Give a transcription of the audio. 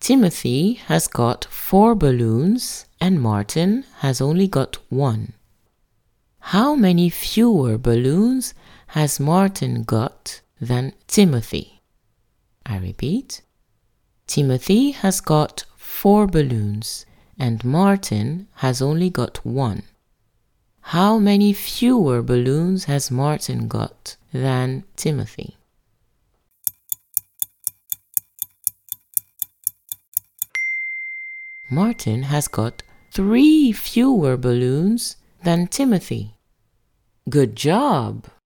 Timothy has got 4 balloons and Martin has only got 1. How many fewer balloons has Martin got than Timothy? I repeat. Timothy has got 4 balloons and Martin has only got 1. How many fewer balloons has Martin got than Timothy? Martin has got 3 fewer balloons than Timothy. Good job!